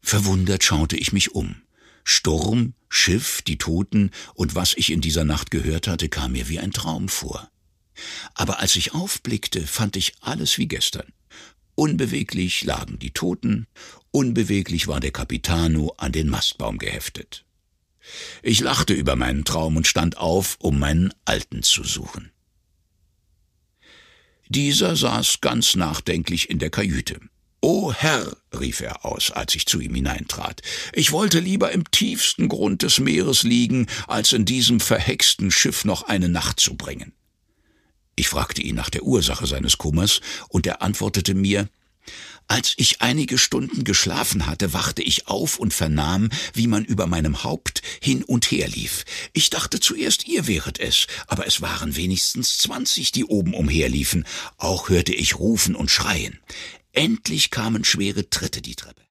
Verwundert schaute ich mich um. Sturm, Schiff, die Toten und was ich in dieser Nacht gehört hatte, kam mir wie ein Traum vor. Aber als ich aufblickte, fand ich alles wie gestern. Unbeweglich lagen die Toten, unbeweglich war der Capitano an den Mastbaum geheftet. Ich lachte über meinen Traum und stand auf, um meinen Alten zu suchen. Dieser saß ganz nachdenklich in der Kajüte. »O Herr«, rief er aus, als ich zu ihm hineintrat, »ich wollte lieber im tiefsten Grund des Meeres liegen, als in diesem verhexten Schiff noch eine Nacht zu bringen.« Ich fragte ihn nach der Ursache seines Kummers, und er antwortete mir: »Als ich einige Stunden geschlafen hatte, wachte ich auf und vernahm, wie man über meinem Haupt hin und her lief. Ich dachte zuerst, ihr wäret es, aber es waren wenigstens 20, die oben umherliefen. Auch hörte ich rufen und schreien. Endlich kamen schwere Tritte die Treppe.